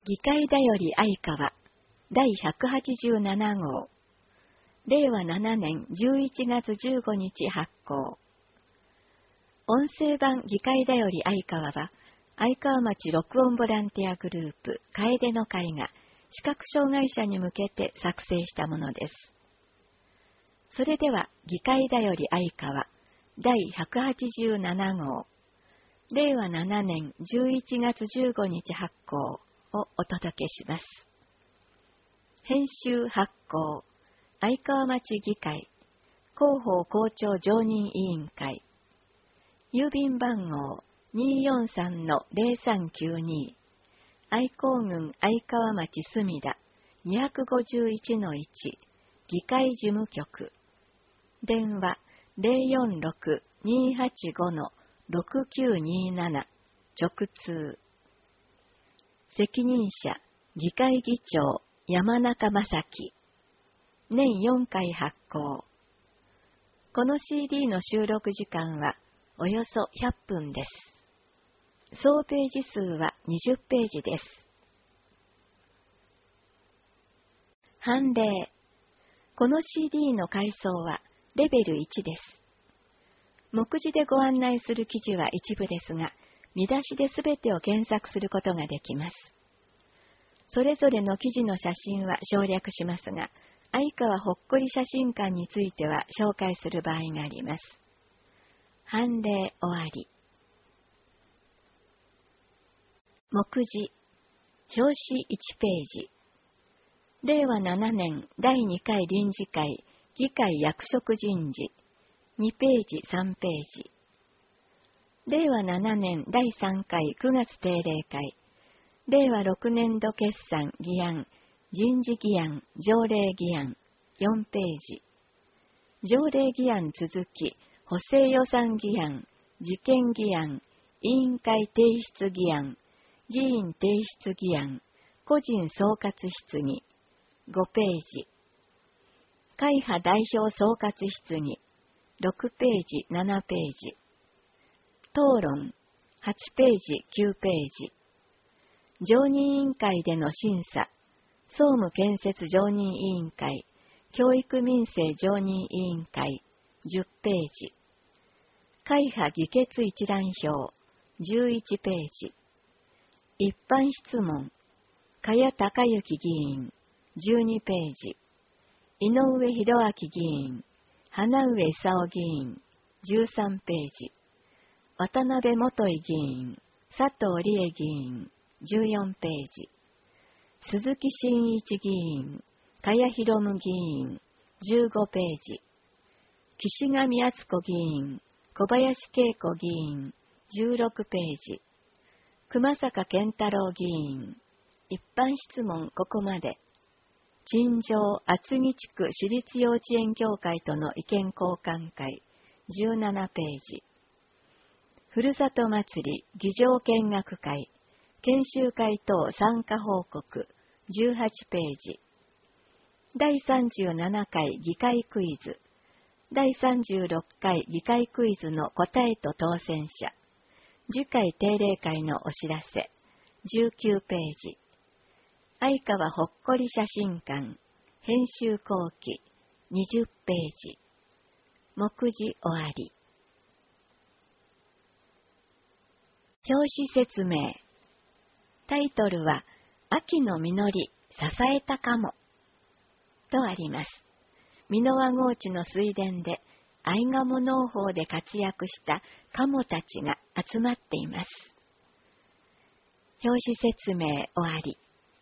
議会だより相川第187号令和7年11月15日発行。音声版議会だより相川は、相川町録音ボランティアグループ楓の会が視覚障害者に向けて作成したものです。それでは、議会だより相川第187号令和7年11月15日発行をお届けします。編集発行相川町議会広報校長常任委員会郵便番号 243-0392 愛好郡相川町墨田 251-1 議会事務局電話 046-285-6927 直通責任者議会議長山中正樹年4回発行。この CD の収録時間はおよそ100分です。総ページ数は20ページです。判例。この CD の階層はレベル1です。目次でご案内する記事は一部ですが、見出しですべてを検索することができます。それぞれの記事の写真は省略しますが、相川ほっこり写真館については紹介する場合があります。判例終わり。目次、表紙1ページ。令和7年第2回臨時会議会役職人事2ページ3ページ。令和7年第3回9月定例会令和6年度決算議案人事議案条例議案4ページ。条例議案続き補正予算議案事件議案委員会提出議案議員提出議案個人総括質疑5ページ。会派代表総括質疑6ページ7ページ。討論8ページ9ページ。常任委員会での審査総務建設常任委員会教育民生常任委員会10ページ。会派議決一覧表11ページ。一般質問加谷隆之議員12ページ。井上博明議員花上勲議員13ページ。渡辺元井議員佐藤理恵議員14ページ。鈴木真一議員加谷博夢議員15ページ。岸上敦子議員小林恵子議員16ページ。熊坂健太郎議員一般質問ここまで。陳情厚木地区私立幼稚園協会との意見交換会17ページ。ふるさと祭り議場見学会研修会等参加報告18ページ。第37回議会クイズ第36回議会クイズの答えと当選者次回定例会のお知らせ19ページ。相川ほっこり写真館編集後期20ページ。目次終わり。表紙説明。タイトルは秋の実り支えたかもとあります。箕輪郷地の水田でアイガモ農法で活躍したカモたちが集まっています。表紙説明終わり。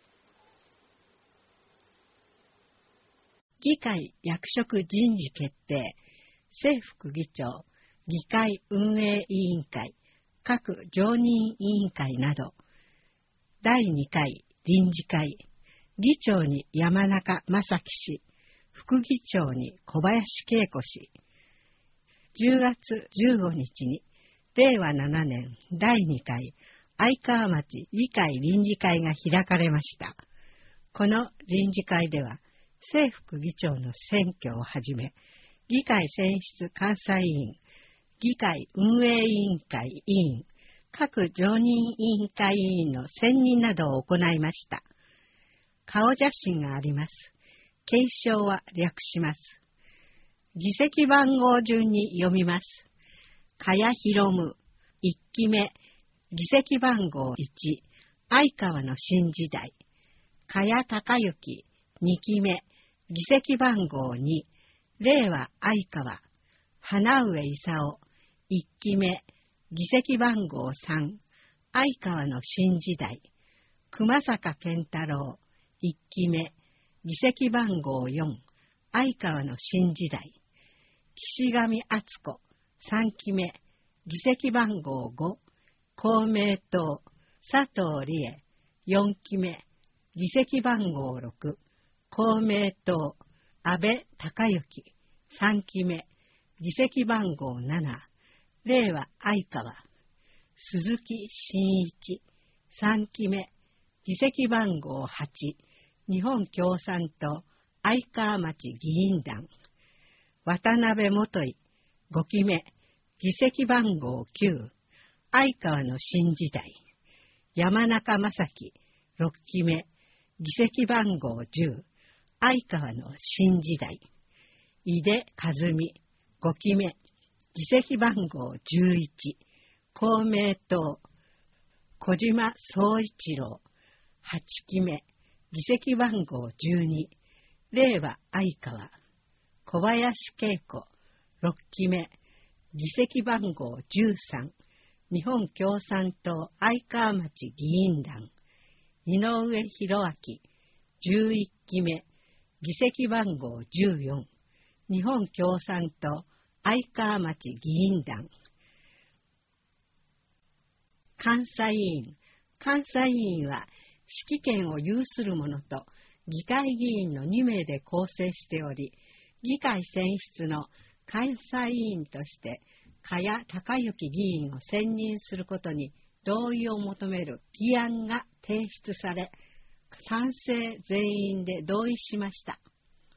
議会役職人事決定、正副議長、議会運営委員会、各常任委員会など、第2回臨時会、議長に山中正樹氏、副議長に小林恵子氏、10月15日に令和7年第2回相川町議会臨時会が開かれました。この臨時会では、正副議長の選挙をはじめ、議会選出監査委員、議会運営委員会委員、 各常任委員会委員の選任などを行いました。顔写真があります。継承は略します。議席番号順に読みます。茅博夢、1期目、議席番号1、相川の新時代。茅孝之、2期目、議席番号2、令和相川。花上勲、1期目、議席番号3、相川の新時代。熊坂健太郎、1期目、議席番号4、相川の新時代。岸上敦子、3期目、議席番号5、公明党、佐藤理恵、4期目、議席番号6、公明党、安倍隆之、3期目、議席番号7、令和相川、鈴木真一、3期目、議席番号8、日本共産党相川町議員団。渡辺元井、5期目、議席番号9、相川の新時代。山中正樹、6期目、議席番号10、相川の新時代。井出和美、5期目、議席番号11、公明党。小島宗一郎、8期目、議席番号12、令和相川。小林恵子、6期目、議席番号13、日本共産党相川町議員団。井上博明、11期目、議席番号14、日本共産党相川町議員団。監査委員。監査委員は指揮権を有する者と議会議員の2名で構成しており、議会選出の監査委員として茅孝之議員を選任することに同意を求める議案が提出され、賛成全員で同意しました。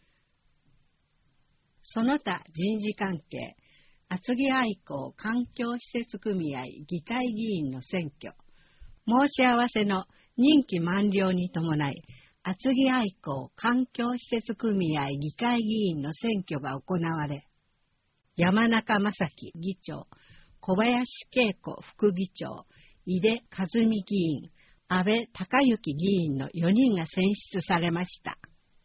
その他人事関係、厚木愛好環境施設組合議会議員の選挙、申し合わせの任期満了に伴い、厚木愛好環境施設組合議会議員の選挙が行われ、山中正樹議長、小林恵子副議長、井出和美議員、安倍隆之議員の4人が選出されました。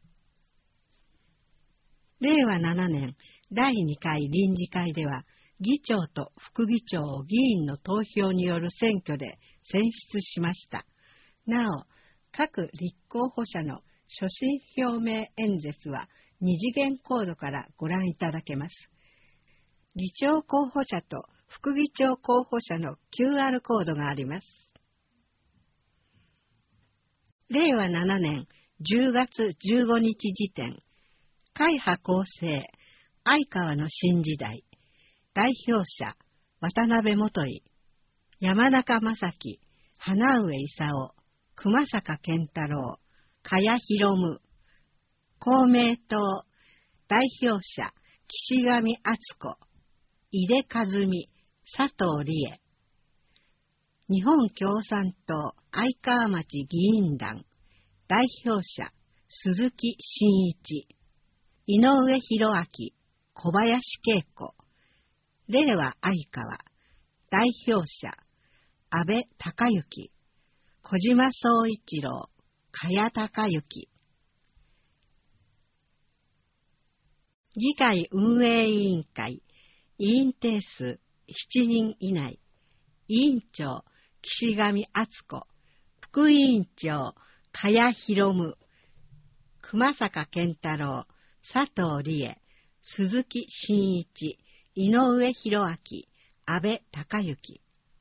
令和7年第2回臨時会では、議長と副議長を議員の投票による選挙で選出しました。なお、各立候補者の所信表明演説は2次元コードからご覧いただけます。議長候補者と副議長候補者の QR コードがあります。令和7年10月15日時点、会派構成、相川の新時代、代表者、渡辺元井、山中正樹、花上勲、熊坂健太郎、茅博夢、公明党、代表者、岸上敦子、井出和美、佐藤理恵、日本共産党相川町議員団、代表者、鈴木真一、井上博明、小林恵子、令和相川、代表者、安倍隆之、小島宗一郎、茅孝之。議会運営委員会、委員定数7人以内、委員長、岸上敦子、副委員長、茅博夢、熊坂健太郎、佐藤理恵、鈴木真一、井上博明、安倍隆之。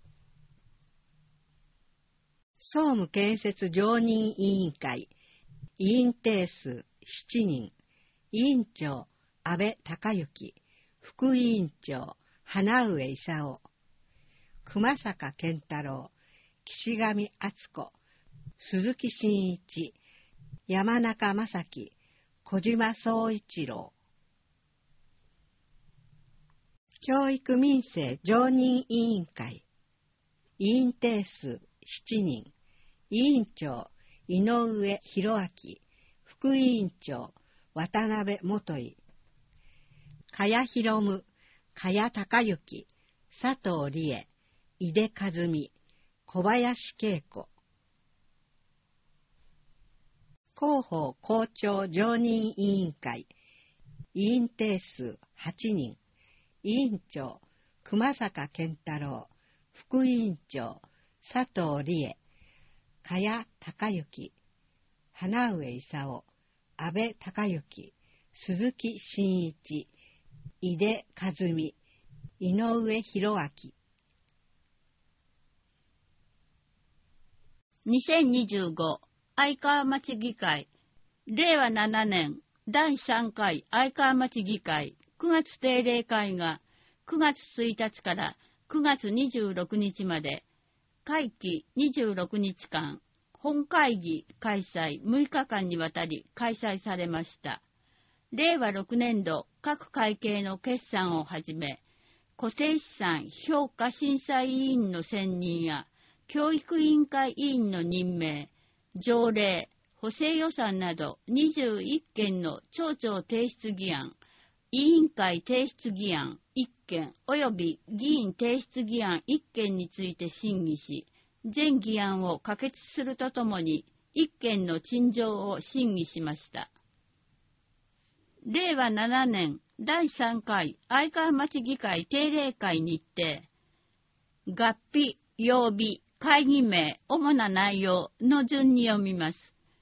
総務建設常任委員会、委員定数7人、委員長、安倍隆之、副委員長、花上勲、熊坂健太郎、岸上敦子、鈴木真一、山中正樹、小島宗一郎。教育民生常任委員会、 委員定数7人、委員長井上博明、副委員長渡辺元井、茅博夢、茅孝之、佐藤理恵、井出和美、小林恵子。広報校長常任委員会、委員定数8人、委員長熊坂健太郎、副委員長佐藤理恵、茅孝之、花上勲、安倍孝之、鈴木真一、井出和美、井上博明。 2025愛川町議会令和7年第3回愛川町議会9月定例会が9月1日から9月26日まで会期26日間本会議開催6日間にわたり開催されました。令和6年度各会計の決算をはじめ固定資産評価審査委員の選任や教育委員会委員の任命、条例、補正予算など21件の町長提出議案、委員会提出議案1件及び議員提出議案1件について審議し、全議案を可決するとともに1件の陳情を審議しました。令和7年第3回愛川町議会定例会日程、合否、曜日、会議名、主な内容の順に読みます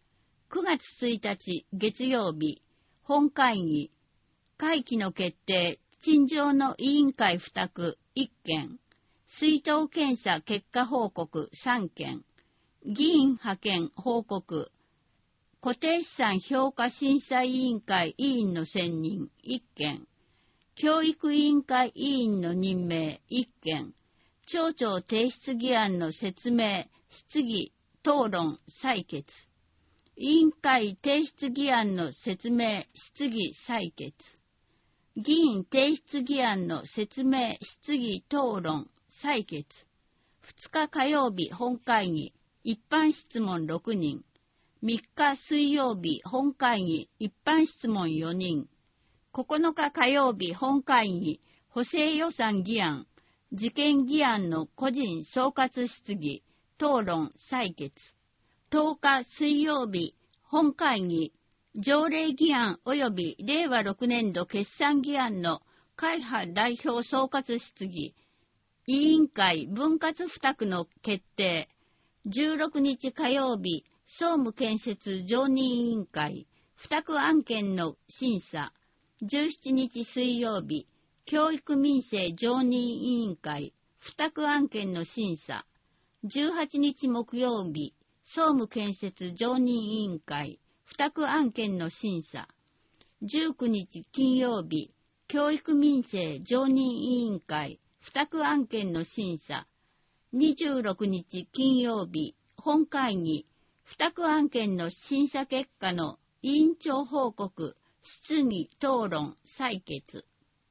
。9月1日月曜日、本会議、会期の決定、陳情の委員会付託1件、出納検査結果報告3件、議員派遣報告、固定資産評価審査委員会委員の選任1件、教育委員会委員の任命1件、町長提出議案の説明、質疑、討論、採決。委員会提出議案の説明、質疑、採決。議員提出議案の説明、質疑、討論、採決。2日火曜日本会議、一般質問6人。3日水曜日本会議、一般質問4人。9日火曜日本会議、補正予算議案、事件議案の個人総括質疑、討論、採決。10日水曜日、本会議、条例議案及び令和6年度決算議案の会派代表総括質疑、委員会分割付託の決定。16日火曜日、総務建設常任委員会、付託案件の審査。17日水曜日、教育民生常任委員会、付託案件の審査。18日木曜日、総務建設常任委員会、付託案件の審査。19日金曜日、教育民生常任委員会、付託案件の審査。26日金曜日、本会議、付託案件の審査結果の委員長報告、質疑、討論、採決。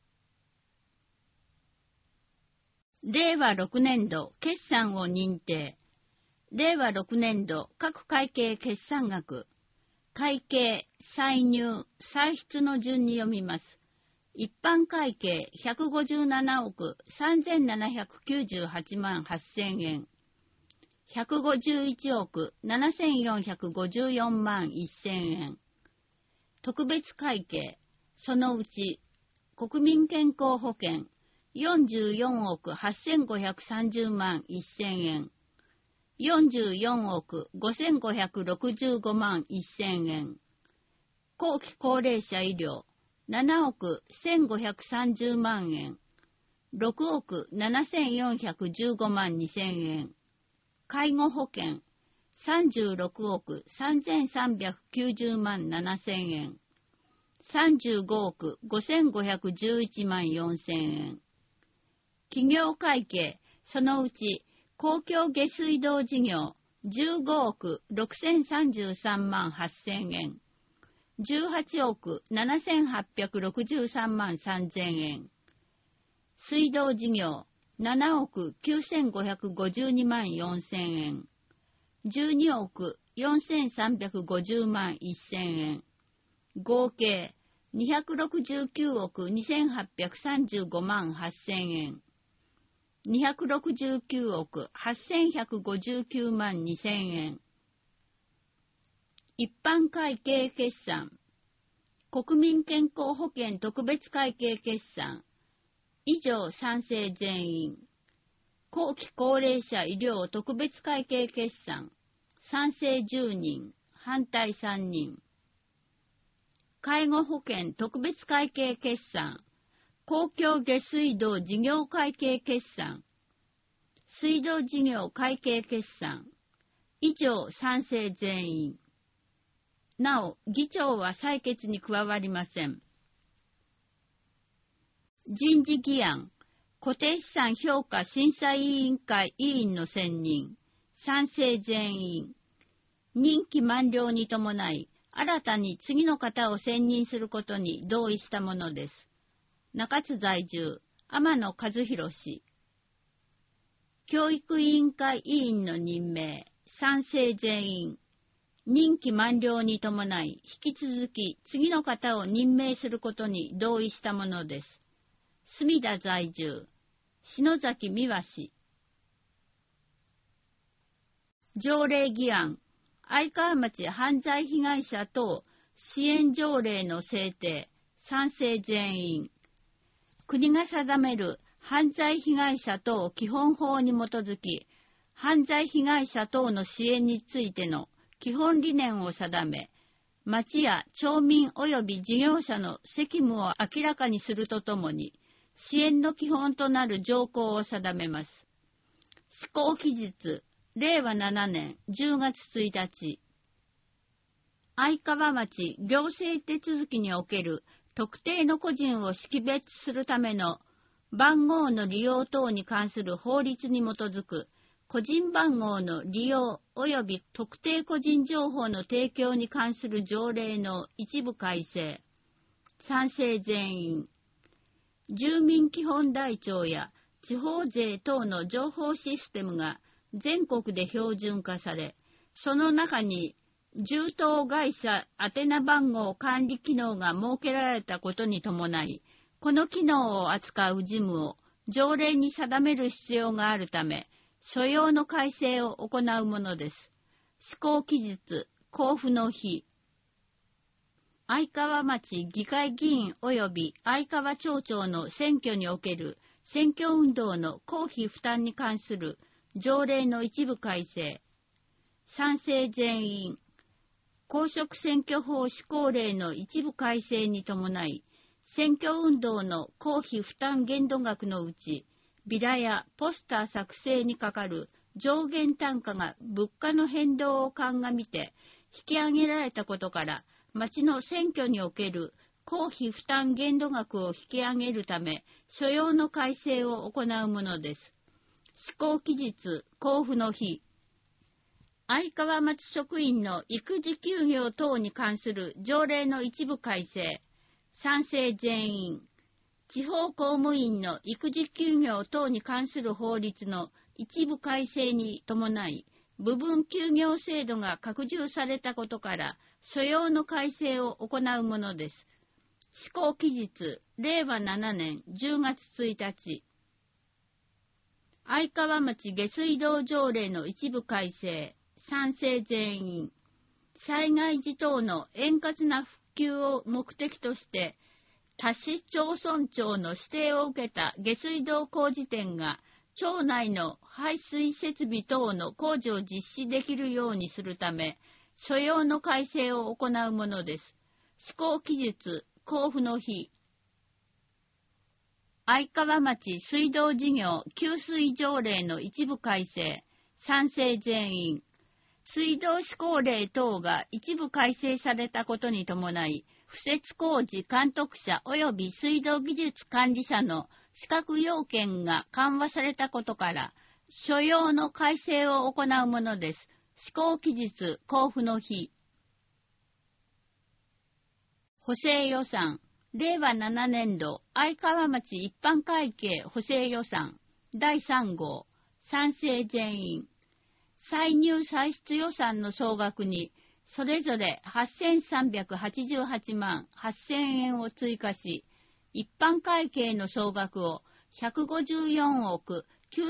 令和6年度決算を認定。令和6年度各会計決算額。会計、歳入、歳出の順に読みます。一般会計157億3798万8000円。151億7454万1000円。特別会計、そのうち国民健康保険44億8530万1000円。44億5565万1000円。後期高齢者医療7億1530万円。6億7415万2000円。介護保険36億3390万7000円。35億5511万4000円。企業会計、そのうち公共下水道事業15億6033万8000円。18億7863万3000円。水道事業 7億9552万4000円、12億4350万1000円、合計269億2835万8000円、269億8159万2000円。一般会計決算、国民健康保険特別会計決算、以上賛成全員。後期高齢者医療特別会計決算、賛成10人、反対3人。介護保険特別会計決算、公共下水道事業会計決算、水道事業会計決算、以上賛成全員。なお、議長は採決に加わりません。人事議案、固定資産評価審査委員会委員の選任、賛成全員。任期満了に伴い、新たに次の方を選任することに同意したものです。中津在住、天野和弘氏。教育委員会委員の任命、賛成全員。任期満了に伴い、引き続き次の方を任命することに同意したものです。墨田在住、篠崎美和氏。条例議案、愛川町犯罪被害者等支援条例の制定、賛成全員。国が定める犯罪被害者等基本法に基づき、犯罪被害者等の支援についての基本理念を定め、町や町民及び事業者の責務を明らかにするとともに、支援の基本となる条項を定めます。施行期日、令和7年10月1日。愛川町行政手続きにおける特定の個人を識別するための番号の利用等に関する法律に基づく個人番号の利用及び特定個人情報の提供に関する条例の一部改正、賛成全員。住民基本台帳や地方税等の情報システムが全国で標準化され、その中に充当会社宛名番号管理機能が設けられたことに伴い、この機能を扱う事務を条例に定める必要があるため、所要の改正を行うものです。施行期日、公布の日。愛川町議会議員及び愛川町長の選挙における選挙運動の公費負担に関する条例の一部改正。賛成全員。公職選挙法施行令の一部改正に伴い、選挙運動の公費負担限度額のうち、ビラやポスター作成にかかる上限単価が物価の変動を鑑みて引き上げられたことから、町の選挙における公費負担限度額を引き上げるため、所要の改正を行うものです。施行期日、公布の日。愛川町職員の育児休業等に関する条例の一部改正、賛成全員。地方公務員の育児休業等に関する法律の一部改正に伴い、部分休業制度が拡充されたことから、所要の改正を行うものです。施行期日、令和7年10月1日。愛川町下水道条例の一部改正、賛成全員。災害時等の円滑な復旧を目的として、他市町村長の指定を受けた下水道工事店が、町内の排水設備等の工事を実施できるようにするため、所要の改正を行うものです。施行期日、公布の日。愛川町水道事業給水条例の一部改正、賛成全員。水道施工令等が一部改正されたことに伴い、敷設工事監督者及び水道技術管理者の資格要件が緩和されたことから、所要の改正を行うものです。施行期日、公布の日。補正予算、令和7年度愛川町一般会計補正予算、 第3号、賛成全員。歳入歳出予算の総額に、それぞれ8388万8000円を追加し、一般会計の総額を154億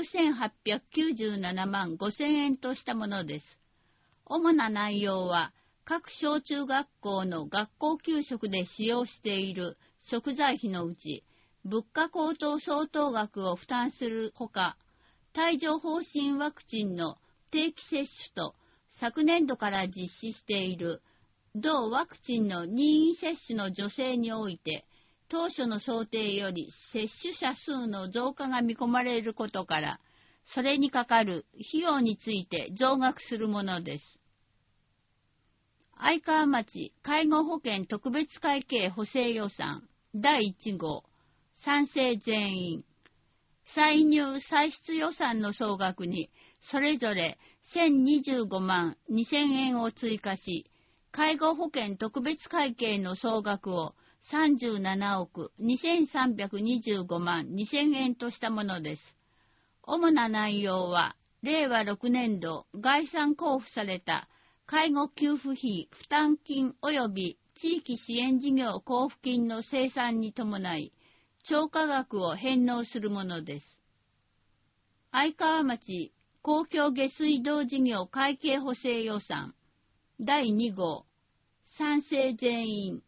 9897万5000円としたものです。主な内容は、各小中学校の学校給食で使用している食材費のうち、物価高騰相当額を負担するほか、帯状疱疹ワクチンの定期接種と、昨年度から実施している同ワクチンの任意接種の助成において、当初の想定より接種者数の増加が見込まれることから、それにかかる費用について増額するものです。愛川町介護保険特別会計補正予算第1号、賛成全員。歳入歳出予算の総額に、それぞれ1025万2000円を追加し、介護保険特別会計の総額を37億2325万2000円としたものです。主な内容は、令和6年度概算交付された介護給付費負担金及び地域支援事業交付金の精算に伴い、超過額を返納するものです。愛川町公共下水道事業会計補正予算第2号、賛成全員。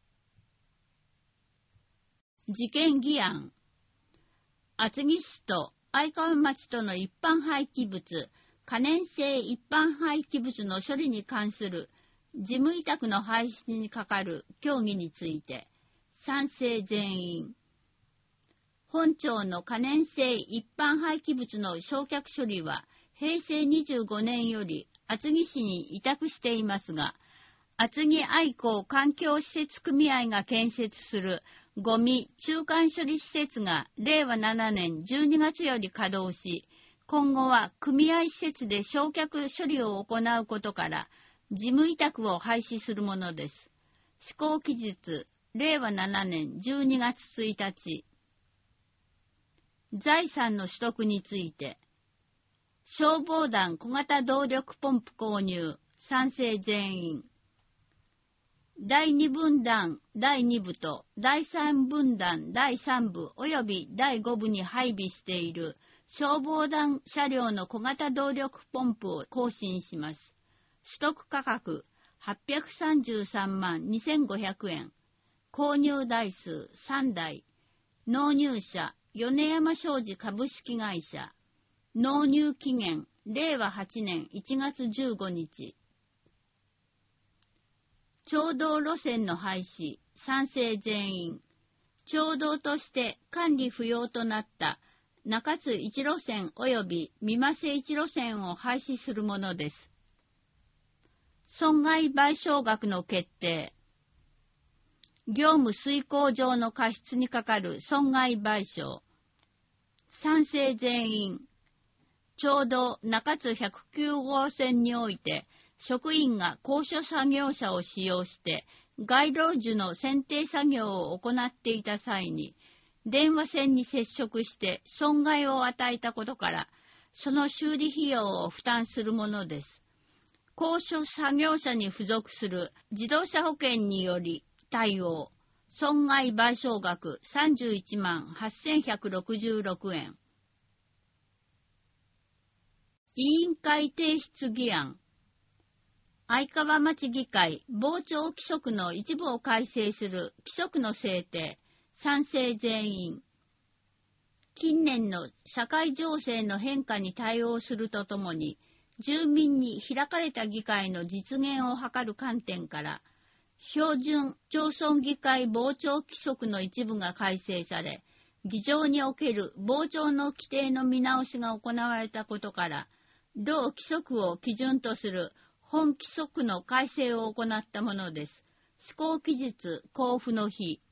事件議案。厚木市と愛川町との一般廃棄物、可燃性一般廃棄物の処理に関する事務委託の廃止に係る協議について、賛成全員。本町の可燃性一般廃棄物の焼却処理は、平成25年より厚木市に委託していますが、厚木愛好環境施設組合が建設するゴミ中間処理施設が令和7年12月より稼働し、今後は組合施設で焼却処理を行うことから、事務委託を廃止するものです。施行期日、令和7年12月1日。財産の取得について、消防団小型動力ポンプ購入、賛成全員。第2分団第2部と第3分団第3部及び第5部に配備している消防団車両の小型動力ポンプを更新します。取得価格833万2500円。購入台数3台。納入者米山商事株式会社。納入期限令和8年1月15日。町道路線の廃止、賛成全員。町道として管理不要となった中津1路線及び三馬瀬1路線を廃止するものです。損害賠償額の決定。業務遂行上の過失にかかる損害賠償。賛成全員。町道中津109号線において、職員が高所作業車を使用して、街路樹の剪定作業を行っていた際に、電話線に接触して損害を与えたことから、その修理費用を負担するものです。高所作業者に付属する自動車保険により対応、損害賠償額31万8166円。委員会提出議案。愛川町議会傍聴規則の一部を改正する規則の制定、賛成全員。近年の社会情勢の変化に対応するとともに、住民に開かれた議会の実現を図る観点から、標準町村議会傍聴規則の一部が改正され、議場における傍聴の規定の見直しが行われたことから、同規則を基準とする本規則の改正を行ったものです。施行期日交付の日。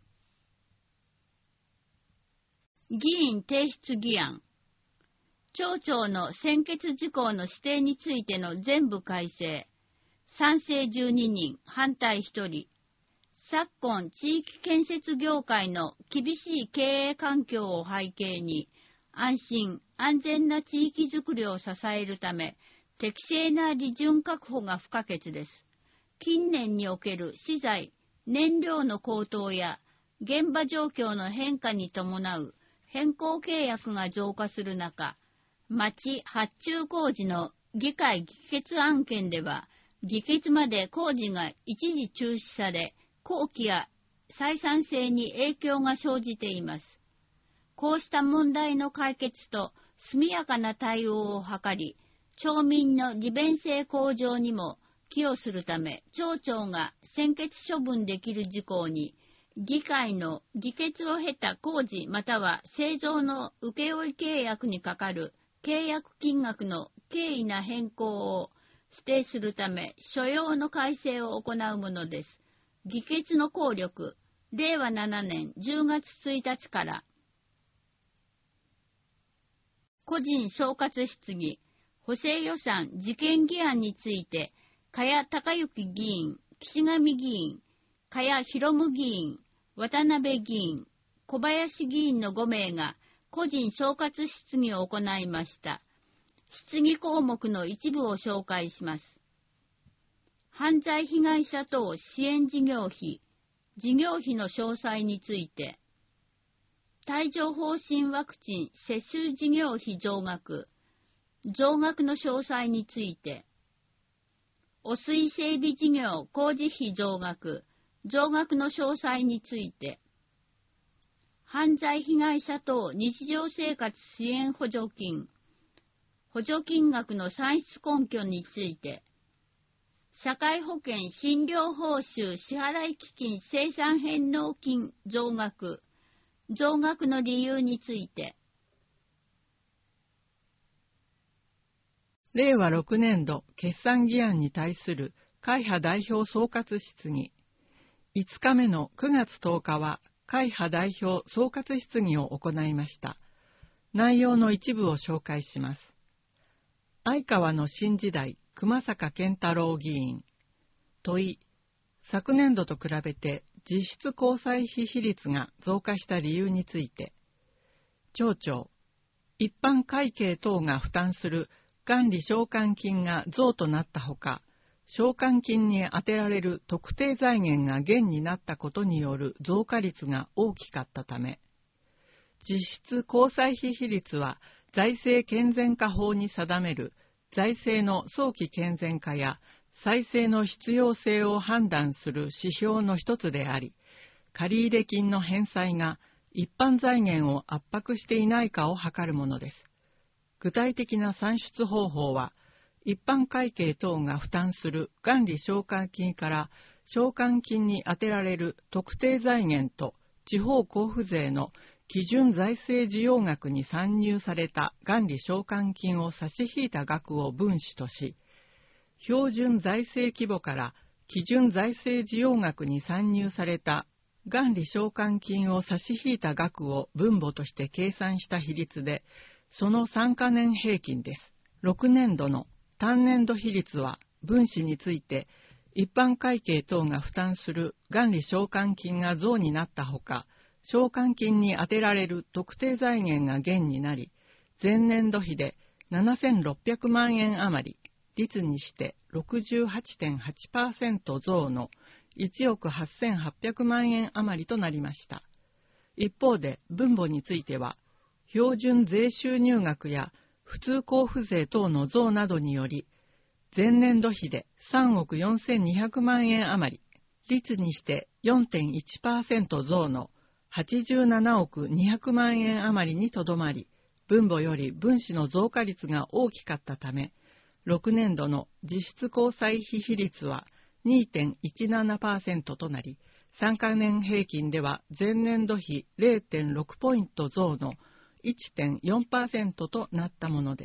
議員提出議案。町長の専決事項の指定についての全部改正。賛成12人、反対1人。昨今地域建設業界の厳しい経営環境を背景に、安心安全な地域づくりを支えるため、適正な利潤確保が不可欠です。近年における資材、燃料の高騰や現場状況の変化に伴う変更契約が増加する中、町発注工事の議会議決案件では、議決まで工事が一時中止され、工期や採算性に影響が生じています。こうした問題の解決と速やかな対応を図り、町民の利便性向上にも寄与するため、町長が専決処分できる事項に、議会の議決を経た工事または製造の請負契約にかかる契約金額の経緯な変更を指定するため、所要の改正を行うものです。議決の効力、令和7年10月1日から、個人総括質疑、補正予算事件議案について、加谷隆之議員、岸上議員、加谷博夢議員、渡辺議員、小林議員の5名が個人総括質疑を行いました。質疑項目の一部を紹介します。犯罪被害者等支援事業費の詳細について、帯状疱疹ワクチン接種事業費増額の詳細について、汚水整備事業工事費増額の詳細について、犯罪被害者等日常生活支援補助金額の算出根拠について、社会保険診療報酬支払い基金生産返納金増額の理由について、 令和6年度決算議案に対する会派代表総括質疑。5日目の9月10日は会派代表総括質疑を行いました。内容の一部を紹介します。相川の新時代熊坂健太郎議員。問い、昨年度と比べて実質交際費比率が増加した理由について。町長、一般会計等が負担する元利償還金が増となったほか、償還金に充てられる特定財源が減になったことによる増加率が大きかったため、実質交際費比率は財政健全化法に定める財政の早期健全化や再生の必要性を判断する指標の一つであり、借入金の返済が一般財源を圧迫していないかを図るものです。具体的な算出方法は、一般会計等が負担する元利償還金から償還金に充てられる特定財源と地方交付税の基準財政需要額に算入された元利償還金を差し引いた額を分子とし、標準財政規模から基準財政需要額に算入された元利償還金を差し引いた額を分母として計算した比率で、その3カ年平均です。6年度の単年度比率は分子について一般会計等が負担する元利償還金が増になったほか、償還金に充てられる特定財源が減になり、前年度比で7600万円余り、率にして 68.8% 増の1億8800万円余りとなりました。一方で分母については、標準税収入額や普通交付税等の増などにより、前年度比で3億4200万円余り、率にして 4.1% 増の87億200万円余りにとどまり、分母より分子の増加率が大きかったため、6年度の実質交際費比率は 2.17% となり、3カ年平均では前年度比 0.6 ポイント増の1.4% となったものです。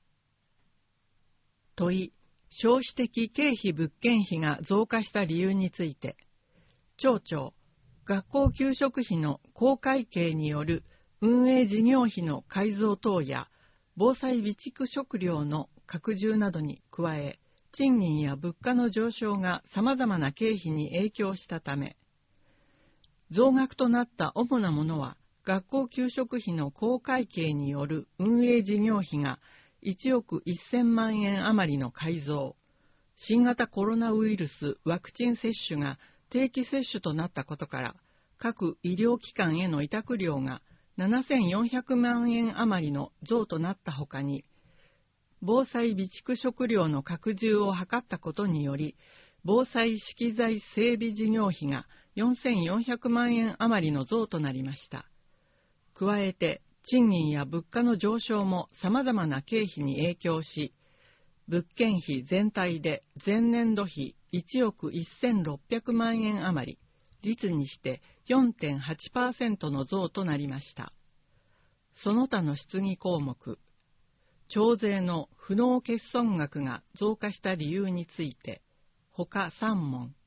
問い、消費的経費物件費が増加した理由について、町長、学校給食費の公会計による運営事業費の改増等や、防災備蓄食料の拡充などに加え、賃金や物価の上昇がさまざまな経費に影響したため、増額となった主なものは、 学校給食費の公会計による運営事業費が1億1000万円余りの改増、新型コロナウイルスワクチン接種が定期接種となったことから、各医療機関への委託料が7400万円余りの増となったほかに、防災備蓄食料の拡充を図ったことにより、防災資機材整備事業費が4400万円余りの増となりました。加えて、賃金や物価の上昇も様々な経費に影響し、物件費全体で前年度比1億1600万円余り、率にして 4.8% の増となりました。その他の質疑項目、徴税の不納欠損額が増加した理由について、他3問、